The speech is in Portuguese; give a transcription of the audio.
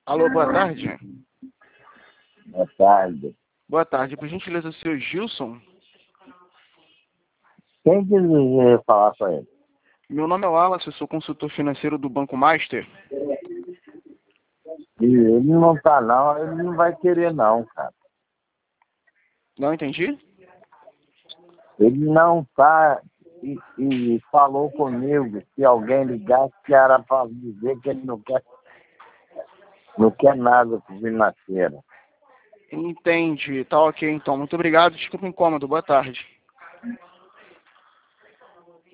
Alô, boa tarde. Boa tarde. Boa tarde. Por gentileza, o senhor Gilson? Quem quiser falar com ele? Meu nome é Wallace, eu sou consultor financeiro do Banco Master. E ele não tá não, ele não vai querer não, cara. Não entendi? Ele não tá e falou comigo, se alguém ligasse, que era para dizer que ele não quer nada com financeiro. Entendi. Tá ok, então. Muito obrigado. Desculpa o incômodo. Boa tarde.